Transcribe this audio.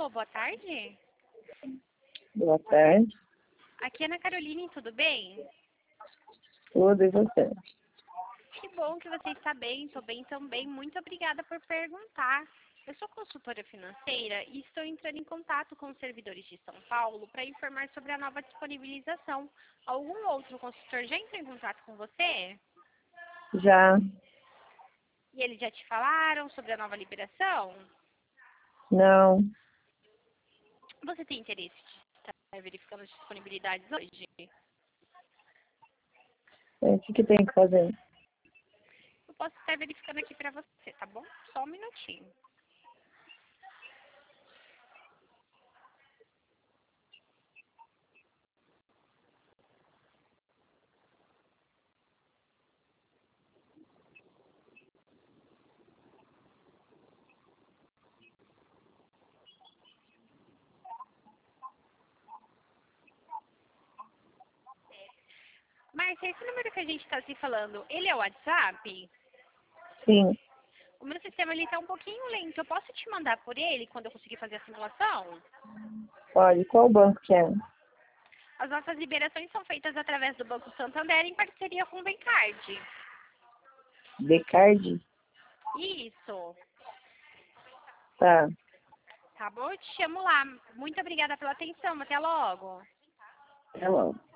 Alô, boa tarde. Boa tarde. Aqui é Ana Caroline, tudo bem? Tudo e você? Que bom que você está bem, estou bem também. Muito obrigada por perguntar. Eu sou consultora financeira e estou entrando em contato com os servidores de São Paulo para informar sobre a nova disponibilização. Algum outro consultor já entrou em contato com você? Já? E eles já te falaram sobre a nova liberação? Não. Você tem interesse de estar verificando as disponibilidades hoje? O que tem que fazer? Eu posso estar verificando aqui para você, tá bom? Só um minutinho. Márcia, esse número que a gente está se falando, ele é o WhatsApp? Sim, O meu sistema está um pouquinho lento. Eu posso te mandar por ele quando eu conseguir fazer a simulação? pode. Qual banco que é? As nossas liberações são feitas através do Banco Santander em parceria com o Bancard. Becard? Isso. Tá. Tá bom? Eu te chamo lá. Muito obrigada pela atenção. Até logo. Até logo.